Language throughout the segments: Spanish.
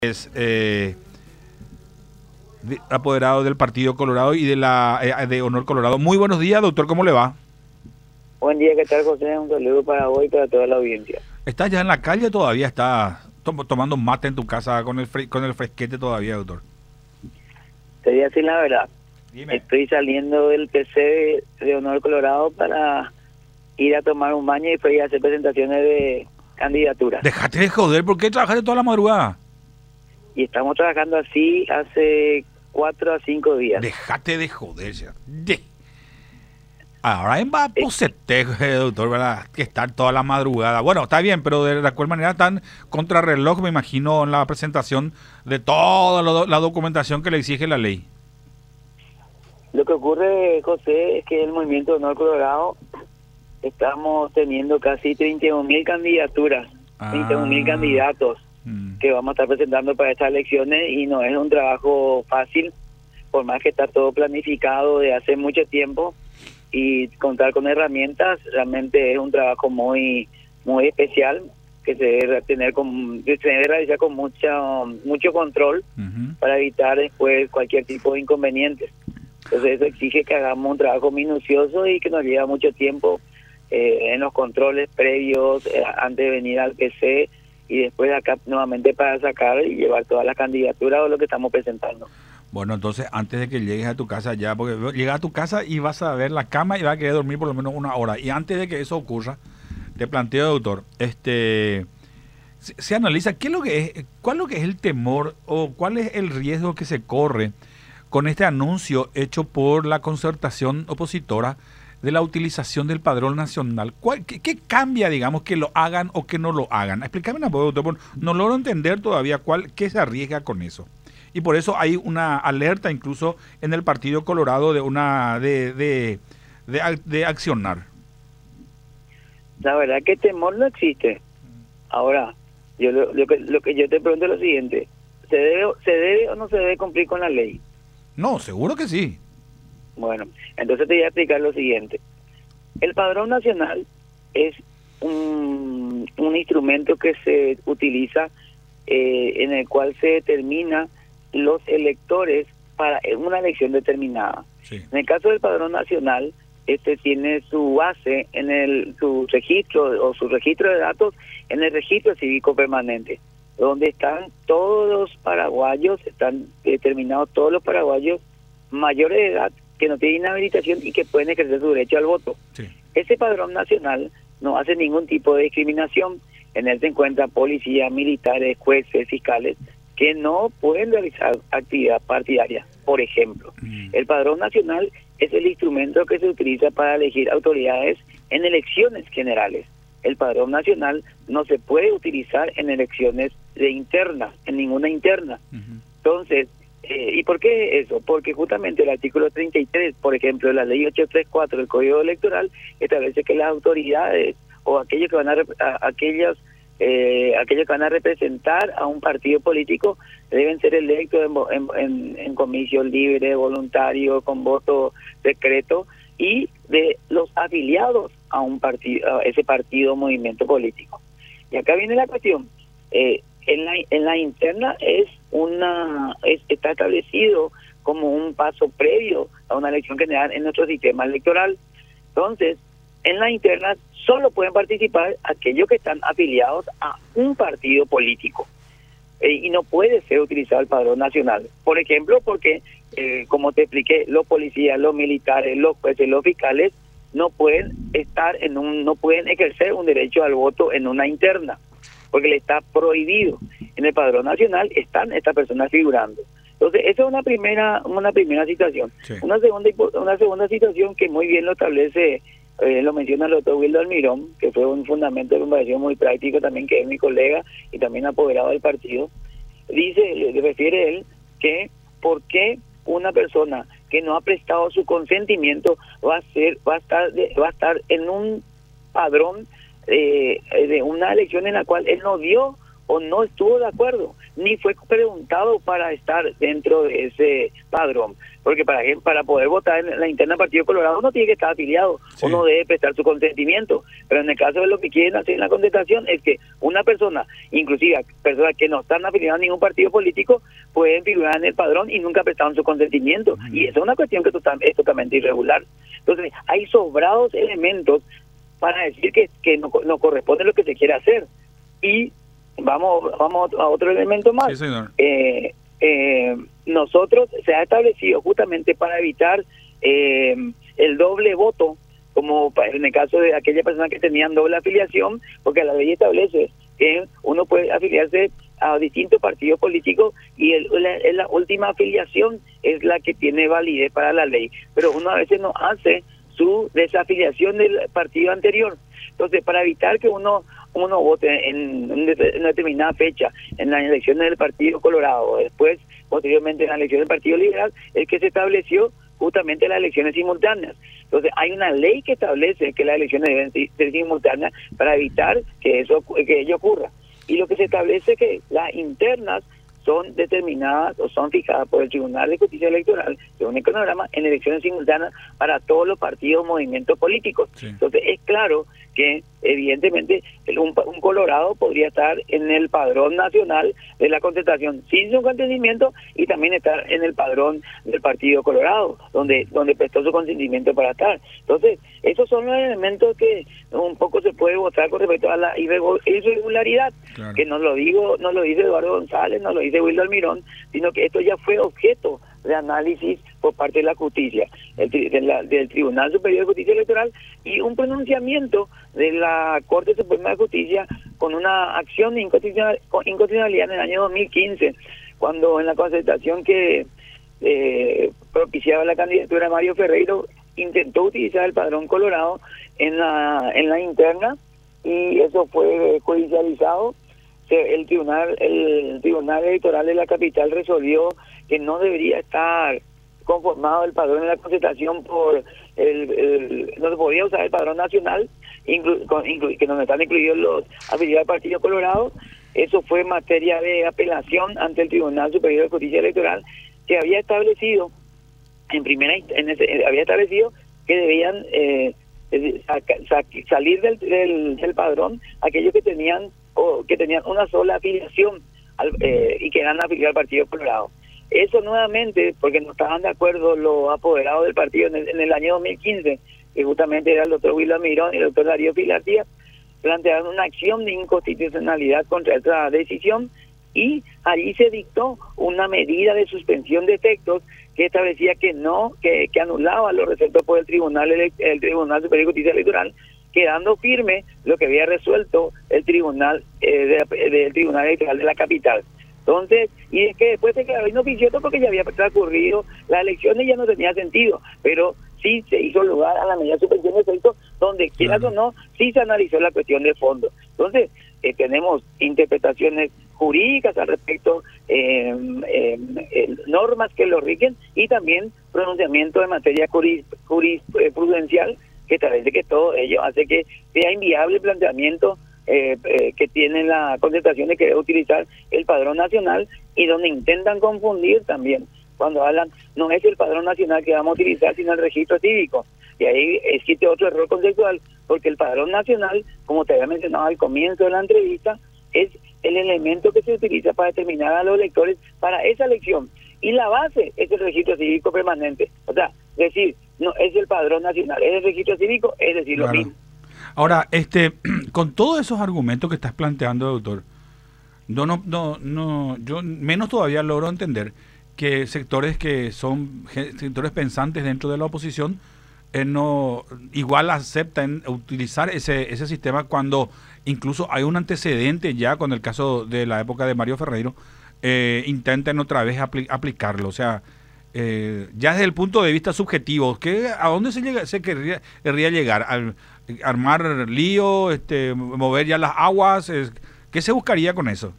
Es apoderado del Partido Colorado y de la de Honor Colorado. Muy buenos días, doctor, ¿cómo le va? Buen día, ¿qué tal, José? Un saludo para vos y para toda la audiencia. ¿Estás ya en la calle o todavía estás tomando mate en tu casa con el fresquete todavía, doctor? Te voy a decir la verdad. Dime. Estoy saliendo del PC de Honor Colorado para ir a tomar un baño y después ir a hacer presentaciones de candidaturas. Déjate de joder, ¿por qué trabajaste toda la madrugada? Y estamos trabajando así hace 4 a 5 días. Déjate de joder, ya. Ahora va a posete, doctor, ¿verdad? Que estar toda la madrugada. Bueno, está bien, pero de la cual manera tan contrarreloj, me imagino, en la presentación de toda la documentación que le exige la ley. Lo que ocurre, José, es que el Movimiento Honor Colorado estamos teniendo casi 31.000 candidaturas, 31.000 candidatos que vamos a estar presentando para estas elecciones y no es un trabajo fácil, por más que está todo planificado de hace mucho tiempo y contar con herramientas, realmente es un trabajo muy especial que se debe realizar con mucho control para evitar después cualquier tipo de inconvenientes. Entonces eso exige que hagamos un trabajo minucioso y que nos lleva mucho tiempo en los controles previos antes de venir al PC y después de acá nuevamente para sacar y llevar todas las candidaturas o lo que estamos presentando. Bueno, entonces antes de que llegues a tu casa ya, porque llegas a tu casa y vas a ver la cama y vas a querer dormir por lo menos una hora. Y antes de que eso ocurra, te planteo, doctor, se analiza qué es lo que es, cuál es lo que es el temor o cuál es el riesgo que se corre con este anuncio hecho por la concertación opositora de la utilización del padrón nacional. ¿Qué cambia, digamos, que lo hagan o que no lo hagan? Explícame un poco, doctor, no logro entender todavía qué se arriesga con eso. Y por eso hay una alerta incluso en el Partido Colorado de accionar. La verdad que temor no existe. Ahora, yo lo que yo te pregunto es lo siguiente: ¿se debe o no se debe cumplir con la ley? No, seguro que sí. Bueno, entonces te voy a explicar lo siguiente. El padrón nacional es un instrumento que se utiliza en el cual se determina los electores para una elección determinada. Sí. En el caso del padrón nacional, este tiene su base en su registro o su registro de datos en el registro cívico permanente, donde están todos los paraguayos, están determinados todos los paraguayos mayores de edad que no tienen habilitación y que pueden ejercer su derecho al voto. Sí. Ese padrón nacional no hace ningún tipo de discriminación. En él se encuentran policías, militares, jueces, fiscales, que no pueden realizar actividad partidaria. Por ejemplo, el padrón nacional es el instrumento que se utiliza para elegir autoridades en elecciones generales. El padrón nacional no se puede utilizar en elecciones internas, en ninguna interna. Entonces, ¿y por qué eso? Porque justamente el artículo 33, por ejemplo, de la ley 834 del Código Electoral, establece que las autoridades o aquellos que van aquellos que van a representar a un partido político deben ser electos en comisión libre, voluntario, con voto secreto y de los afiliados a un partido, a ese partido o movimiento político. Y acá viene la cuestión. En la interna está establecido como un paso previo a una elección general en nuestro sistema electoral. Entonces, en la interna solo pueden participar aquellos que están afiliados a un partido político y no puede ser utilizado el padrón nacional. Por ejemplo, porque, como te expliqué, los policías, los militares, los jueces, los fiscales no pueden no pueden ejercer un derecho al voto en una interna, porque le está prohibido. En el padrón nacional están estas personas figurando. Entonces, esa es una primera situación. Sí. Una segunda situación que muy bien lo establece, lo menciona el doctor Wildo Almirón, que fue un fundamento de comparación muy práctico también, que es mi colega y también apoderado del partido. Refiere él que por qué una persona que no ha prestado su consentimiento va a estar en un padrón de una elección en la cual él no dio o no estuvo de acuerdo, ni fue preguntado para estar dentro de ese padrón. porque para poder votar en la interna del Partido Colorado uno tiene que estar afiliado, Sí. uno debe prestar su consentimiento, pero en el caso de lo que quieren hacer en la contestación es que una persona, inclusive personas que no están afiliadas a ningún partido político, pueden figurar en el padrón y nunca prestaron su consentimiento, y esa es una cuestión que es totalmente irregular. Entonces hay sobrados elementos para decir que no corresponde lo que se quiere hacer. Y vamos a otro elemento más. Sí, señor. Nosotros se ha establecido justamente para evitar el doble voto, como en el caso de aquellas personas que tenían doble afiliación, porque la ley establece que uno puede afiliarse a distintos partidos políticos y la última afiliación es la que tiene validez para la ley, pero uno a veces no hace su desafiliación del partido anterior. Entonces, para evitar que uno vote en una determinada fecha en las elecciones del Partido Colorado, después, posteriormente en las elecciones del Partido Liberal, es que se estableció justamente las elecciones simultáneas. Entonces, hay una ley que establece que las elecciones deben ser simultáneas para evitar que ello ocurra. Y lo que se establece es que las internas son determinadas o son fijadas por el Tribunal de Justicia Electoral, según el cronograma, en elecciones simultáneas para todos los partidos o movimientos políticos. Sí. Entonces, es claro que, evidentemente, un colorado podría estar en el padrón nacional de la contestación sin su consentimiento y también estar en el padrón del Partido Colorado, donde prestó su consentimiento para estar. Entonces, esos son los elementos que un poco se puede votar con respecto a la irregularidad, Claro. que no lo dice Eduardo González, no lo dice Wildo Almirón, sino que esto ya fue objeto de análisis por parte de la justicia, del Tribunal Superior de Justicia Electoral, y un pronunciamiento de la Corte Suprema de Justicia con una acción de inconstitucionalidad en el año 2015, cuando en la concertación que propiciaba la candidatura de Mario Ferreiro intentó utilizar el padrón colorado en la interna, y eso fue judicializado. El tribunal electoral de la capital resolvió que no debería estar conformado el padrón de la concertación no se podía usar el padrón nacional, que donde están incluidos los afiliados al Partido Colorado. Eso fue materia de apelación ante el Tribunal Superior de Justicia Electoral, que había establecido había establecido que debían salir del padrón aquellos que tenían una sola afiliación y que eran afiliados al Partido Colorado. Eso nuevamente, porque no estaban de acuerdo los apoderados del partido en el año 2015, que justamente era el doctor Wildo Almirón y el doctor Darío Filartía, plantearon una acción de inconstitucionalidad contra esa decisión, y allí se dictó una medida de suspensión de efectos que establecía que anulaba los resueltos por el Tribunal Superior de Justicia Electoral, quedando firme lo que había resuelto el Tribunal del Tribunal Electoral de la capital. Entonces, y es que después se quedó inoficioso porque ya había transcurrido las elecciones y ya no tenía sentido, pero sí se hizo lugar a la medida de suspensión de efectos, donde quieras o no, sí se analizó la cuestión de fondo. Entonces, tenemos interpretaciones jurídicas al respecto, normas que lo rigen, y también pronunciamiento en materia jurisprudencial que establece que todo ello hace que sea inviable el planteamiento que tiene la concertación de querer utilizar el padrón nacional, y donde intentan confundir también cuando hablan, no es el padrón nacional que vamos a utilizar, sino el registro cívico. Y ahí existe otro error conceptual, porque el padrón nacional, como te había mencionado al comienzo de la entrevista, es el elemento que se utiliza para determinar a los electores para esa elección, y la base es el registro cívico permanente. O sea, decir, no es el padrón nacional, es el registro cívico, es decir, Claro. lo mismo. Ahora, con todos esos argumentos que estás planteando, doctor, yo menos todavía logro entender que sectores que son sectores pensantes dentro de la oposición no igual aceptan utilizar ese sistema, cuando incluso hay un antecedente ya con el caso de la época de Mario Ferreiro, intentan otra vez aplicarlo. O sea, ya desde el punto de vista subjetivo, ¿a dónde se querría llegar? ¿Armar lío, mover ya las aguas? ¿Qué se buscaría con eso?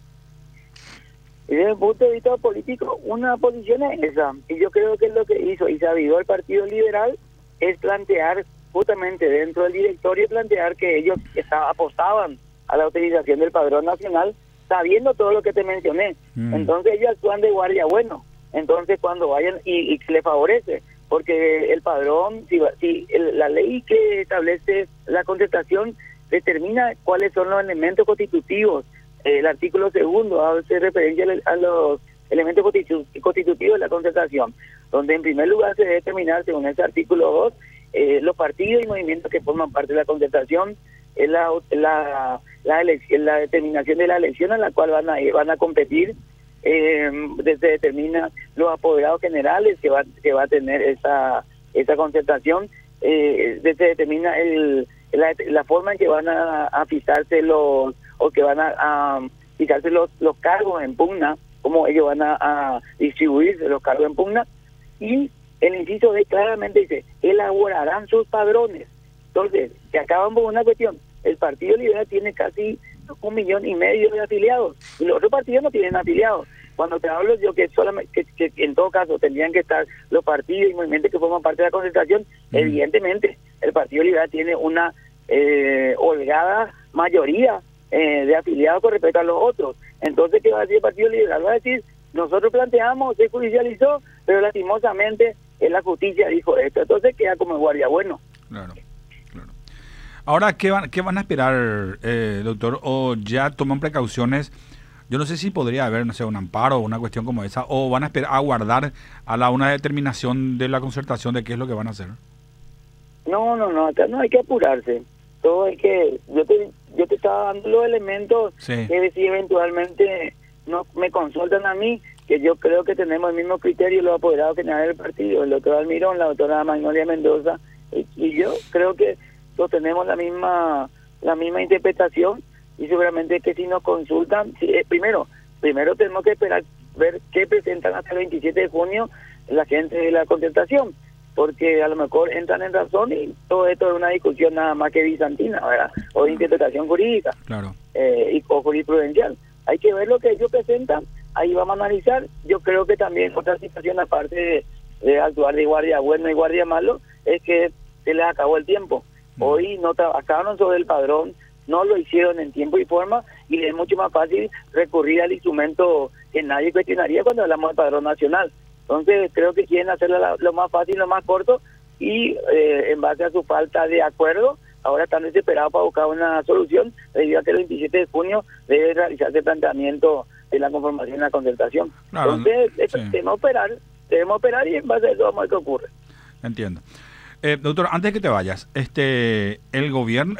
Y desde el punto de vista político, una posición es esa, y yo creo que es lo que hizo y se avivó el Partido Liberal, es plantear justamente dentro del directorio, plantear que ellos apostaban a la utilización del padrón nacional, sabiendo todo lo que te mencioné. Entonces ellos actúan de guardia bueno, Entonces cuando vayan y le favorece, porque el padrón, la ley que establece la contestación determina cuáles son los elementos constitutivos. El artículo segundo hace referencia a los elementos constitutivos de la contestación, donde en primer lugar se debe determinar, según ese artículo 2, los partidos y movimientos que forman parte de la contestación, la determinación de la elección a la cual van a competir, se determina los apoderados generales que va a tener esa contestación, se determina la forma en que van a fijarse los cargos en pugna, cómo ellos van a distribuirse los cargos en pugna, y el inciso D claramente dice, elaborarán sus padrones. Entonces, se acaban por una cuestión, el Partido Liberal tiene casi 1,5 millones de afiliados, y los otros partidos no tienen afiliados. Cuando te hablo yo que solamente que en todo caso tendrían que estar los partidos y movimientos que forman parte de la concentración, evidentemente el Partido Liberal tiene una holgada mayoría de afiliados con respecto a los otros. Entonces, ¿qué va a decir el Partido Liberal? Va a decir, nosotros planteamos, se judicializó, pero lastimosamente la justicia dijo esto. Entonces queda como guardia bueno. Claro. Ahora, ¿qué van a esperar, doctor? ¿O ya toman precauciones? Yo no sé si podría haber, no sé, un amparo o una cuestión como esa, o van a esperar a aguardar una determinación de la concertación de qué es lo que van a hacer. No, acá no hay que apurarse. Todo hay que... Yo te estaba dando los elementos que si eventualmente no me consultan a mí, que yo creo que tenemos el mismo criterio los apoderados generales del partido, el doctor Almirón, la doctora Magnolia Mendoza, y yo creo que todos tenemos la misma interpretación, y seguramente que si nos consultan, primero tenemos que esperar ver qué presentan hasta el 27 de junio la gente de la contestación, porque a lo mejor entran en razón y todo esto es una discusión nada más que bizantina, ¿verdad? O de interpretación jurídica, claro, o jurisprudencial. Hay que ver lo que ellos presentan, ahí vamos a analizar. Yo creo que también otra situación, aparte de actuar de guardia bueno y guardia malo, es que se les acabó el tiempo. Hoy no trabajaron sobre el padrón, no lo hicieron en tiempo y forma, y es mucho más fácil recurrir al instrumento que nadie cuestionaría cuando hablamos del padrón nacional. Entonces creo que quieren hacerlo lo más fácil, lo más corto, y en base a su falta de acuerdo, ahora están desesperados para buscar una solución, debido a que el 27 de junio debe realizarse el planteamiento de la conformación de la concertación. Claro, entonces debemos operar y en base a eso vamos a ver qué ocurre. Entiendo. Doctor, antes de que te vayas, el gobierno,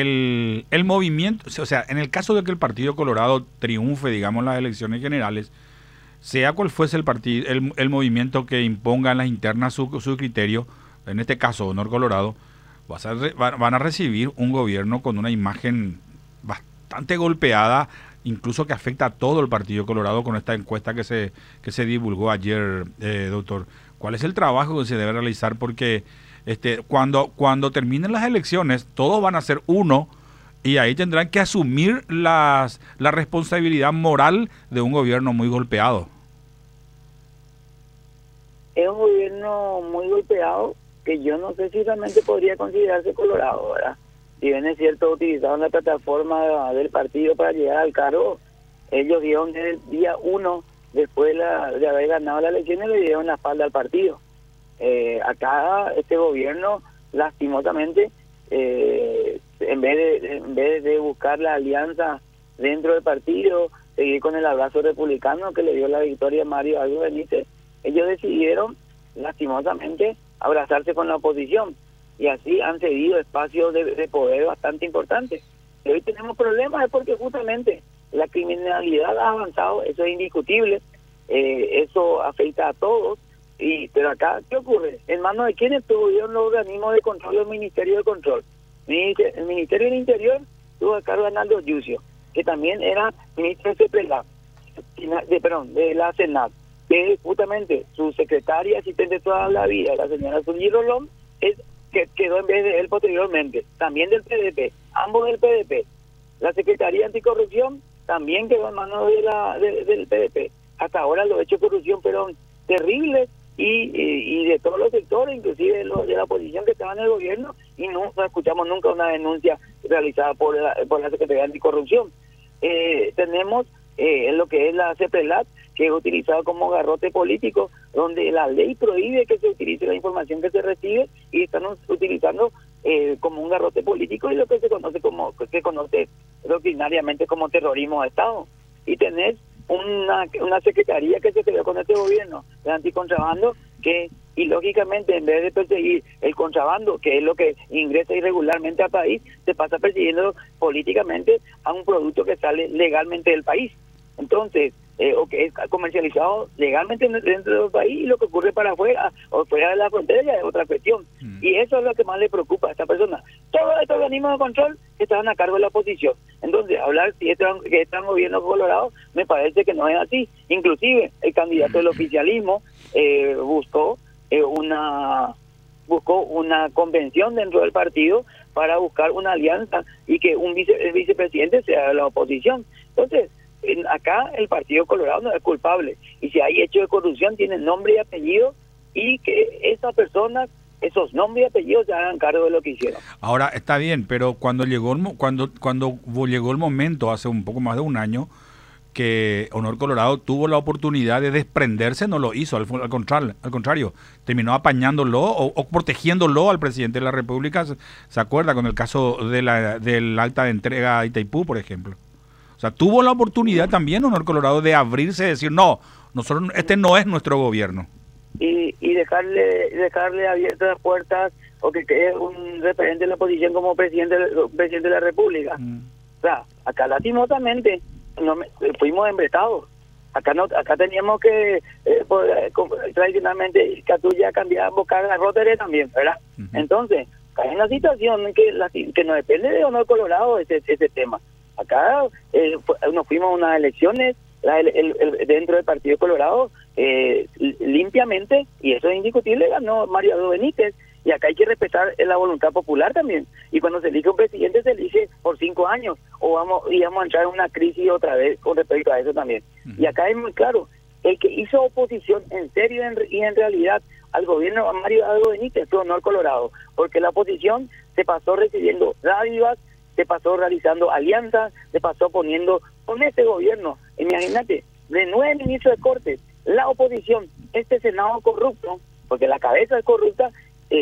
el movimiento, o sea, en el caso de que el Partido Colorado triunfe, digamos, en las elecciones generales, sea cual fuese el partido, el movimiento que imponga en las internas su criterio, en este caso Honor Colorado, van a recibir un gobierno con una imagen bastante golpeada, incluso que afecta a todo el Partido Colorado con esta encuesta que se divulgó ayer, doctor. ¿Cuál es el trabajo que se debe realizar? Porque cuando terminen las elecciones, todos van a ser uno, y ahí tendrán que asumir la responsabilidad moral de un gobierno muy golpeado. Es un gobierno muy golpeado que yo no sé si realmente podría considerarse colorado, ¿verdad? Si bien es cierto, utilizaron la plataforma del partido para llegar al cargo, ellos dieron desde el día 1, después de haber ganado las elecciones, le dieron la espalda al partido. Acá este gobierno, lastimosamente, en vez de buscar la alianza dentro del partido, seguir con el abrazo republicano que le dio la victoria a Mario Aldo Benítez, ellos decidieron, lastimosamente, abrazarse con la oposición, y así han cedido espacios de poder bastante importantes. Y hoy tenemos problemas es porque justamente la criminalidad ha avanzado, eso es indiscutible, eso afecta a todos. Pero acá, ¿qué ocurre? ¿En manos de quién estuvieron los organismos de control, el Ministerio de Control? El Ministerio del Interior tuvo a cargo de Arnaldo Yucio, que también era ministro de la Senat, que justamente su secretaria asistente toda la vida, la señora Zully Rolón, que quedó en vez de él posteriormente, también del PDP, ambos del PDP. La Secretaría Anticorrupción también quedó en manos del PDP. Hasta ahora los hechos de corrupción fueron terribles, y de todos los sectores, inclusive de la oposición que estaba en el gobierno, y no escuchamos nunca una denuncia realizada por la Secretaría Anticorrupción. Tenemos lo que es la CEPRELAT, que es utilizado como garrote político, donde la ley prohíbe que se utilice la información que se recibe y están utilizando como un garrote político y lo que se conoce doctrinariamente como terrorismo de Estado. Y tenés una secretaría que se creó con este gobierno de anticontrabando y lógicamente en vez de perseguir el contrabando, que es lo que ingresa irregularmente al país, se pasa persiguiendo políticamente a un producto que sale legalmente del país. Entonces, o que es comercializado legalmente dentro del país, y lo que ocurre para afuera o fuera de la frontera ya es otra cuestión. Y eso es lo que más le preocupa a esta persona. Todos estos organismos de control estaban a cargo de la oposición. Entonces, hablar que este gobierno colorado me parece que no es así. Inclusive, el candidato del oficialismo buscó una convención dentro del partido para buscar una alianza y que el vicepresidente sea de la oposición. Entonces, acá el Partido Colorado no es culpable, y si hay hecho de corrupción tienen nombre y apellido, y que esas personas, esos nombres y apellidos, se hagan cargo de lo que hicieron. Ahora está bien, pero cuando llegó el momento, hace un poco más de un año, que Honor Colorado tuvo la oportunidad de desprenderse, no lo hizo, al contrario, terminó apañándolo o protegiéndolo al presidente de la República. ¿Se acuerda con el caso del acta de entrega a Itaipú, por ejemplo? O sea, tuvo la oportunidad también Honor Colorado de abrirse y decir, no, nosotros este no es nuestro gobierno. Y dejarle abiertas las puertas, o que quede un referente de la oposición como presidente de la República. O sea, acá lastimosamente fuimos embretados. Acá teníamos que tradicionalmente Catuya cambiar Boca a Rotere también, ¿verdad? Entonces, hay una situación que no depende de Honor Colorado ese tema. Acá nos fuimos a unas elecciones dentro del Partido Colorado limpiamente, y eso es indiscutible, ganó Mario Aldo Benítez, y acá hay que respetar la voluntad popular también. Y cuando se elige un presidente, se elige por 5 años, o vamos a entrar en una crisis otra vez con respecto a eso también. Y acá es muy claro, el que hizo oposición en serio y en realidad al gobierno de Mario Aldo Benítez fue Honor Colorado, porque la oposición se pasó recibiendo dádivas, se pasó realizando alianzas, se pasó poniendo con este gobierno. Imagínate, de 9 ministros de Corte, la oposición, este Senado corrupto, porque la cabeza es corrupta,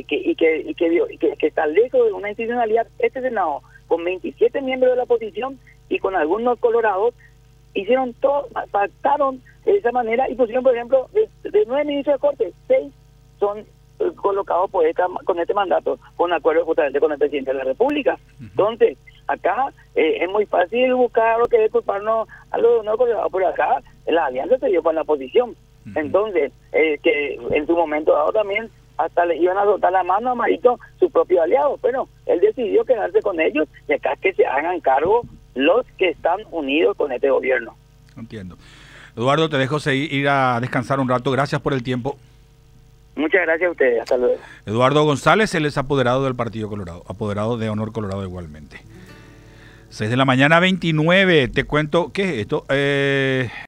que está lejos de una institucionalidad, este Senado, con 27 miembros de la oposición y con algunos colorados, hicieron todo, pactaron de esa manera y pusieron, por ejemplo, de 9 ministros de Corte, 6 son colocados con este mandato, con acuerdo justamente con el presidente de la República. Entonces, acá es muy fácil buscar lo que es culparnos a los no colorados, pero acá la alianza se dio con la oposición. Entonces, que en su momento dado también hasta le iban a soltar la mano a Marito, su propio aliado, pero él decidió quedarse con ellos, y acá es que se hagan cargo los que están unidos con este gobierno. Entiendo. Eduardo, te dejo ir a descansar un rato. Gracias por el tiempo. Muchas gracias a ustedes. Hasta luego. Eduardo González, él es apoderado del Partido Colorado, apoderado de Honor Colorado igualmente. 6 de la mañana, 29. Te cuento, ¿qué es esto?